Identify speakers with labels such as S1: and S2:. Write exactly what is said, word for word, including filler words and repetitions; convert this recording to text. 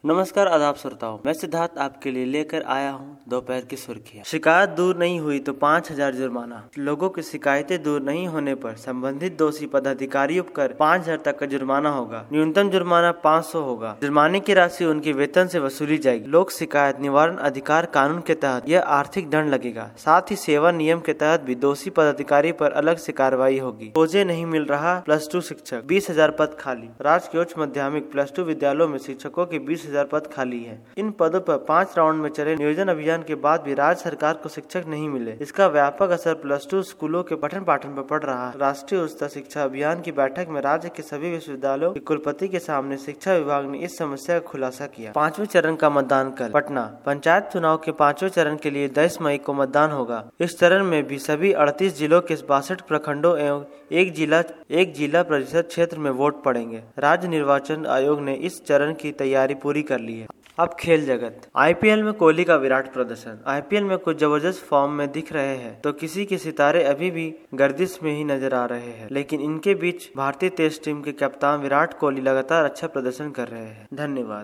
S1: नमस्कार आदाब श्रोताओं, मैं सिद्धार्थ आपके लिए लेकर आया हूं दोपहर की सुर्खियां। शिकायत दूर नहीं हुई तो पाँच हजार जुर्माना। लोगों की शिकायतें दूर नहीं होने पर संबंधित दोषी पदाधिकारियों पर पाँच हजार तक का जुर्माना होगा। न्यूनतम जुर्माना पाँच सौ होगा। जुर्माने की राशि उनके वेतन से वसूली जाएगी। लोक शिकायत निवारण अधिकार कानून के तहत यह आर्थिक दंड लगेगा। साथ ही सेवा नियम के तहत भी दोषी पदाधिकारी पर अलग से कार्रवाई होगी। खोजे नहीं मिल रहा प्लस टू शिक्षक, बीस हजार पद खाली। राजकीय उच्च माध्यमिक प्लस टू विद्यालयों में शिक्षकों के बीस हजार पद खाली है। इन पदों पर पाँच राउंड में चले नियोजन अभियान के बाद भी राज्य सरकार को शिक्षक नहीं मिले। इसका व्यापक असर प्लस टू स्कूलों के पठन पाठन पर पड़ रहा है। राष्ट्रीय उच्चतर शिक्षा अभियान की बैठक में राज्य के सभी विश्वविद्यालयों के कुलपति के सामने शिक्षा विभाग ने इस समस्या का खुलासा किया। पांचवें चरण का मतदान कल। पटना पंचायत चुनाव के पांचवें चरण के लिए दस मई को मतदान होगा। इस चरण में भी सभी अड़तीस जिलों के बासठ प्रखंडों एवं एक जिला एक जिला परिषद क्षेत्र में वोट पड़ेंगे। राज्य निर्वाचन आयोग ने इस चरण की तैयारी पूरी कर ली है। अब खेल जगत। आईपीएल में कोहली का विराट प्रदर्शन। आईपीएल में कुछ जबरदस्त फॉर्म में दिख रहे हैं तो किसी के सितारे अभी भी गर्दिश में ही नजर आ रहे हैं, लेकिन इनके बीच भारतीय टेस्ट टीम के कप्तान विराट कोहली लगातार अच्छा प्रदर्शन कर रहे हैं। धन्यवाद।